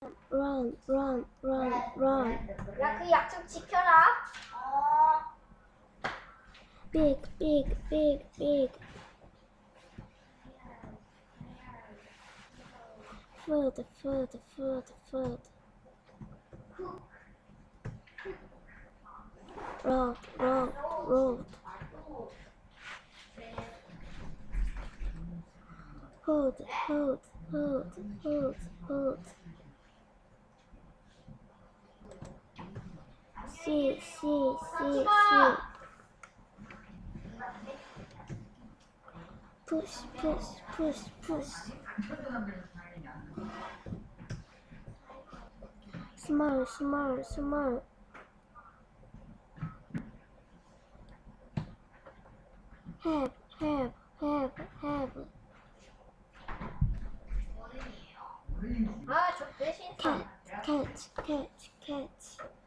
run. 야, 그 약속 지켜라. Big. Food. Road. Hood. See. Push. Small. Have. 아, 저 대신 Catch.